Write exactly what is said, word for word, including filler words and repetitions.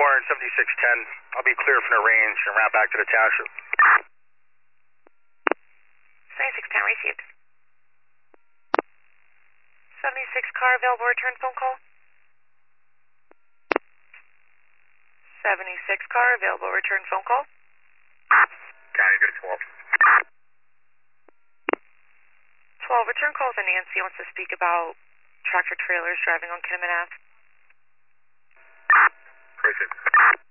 Warren, seventy-six ten. I'll be clear from the range and route back to the township. seventy-six ten received. seventy-six car available, return phone call. seventy-six car available, return phone call. County, good twelve. twelve, return calls, and Nancy wants to speak about tractor trailers driving on Kinnaman Ave. Appreciate it.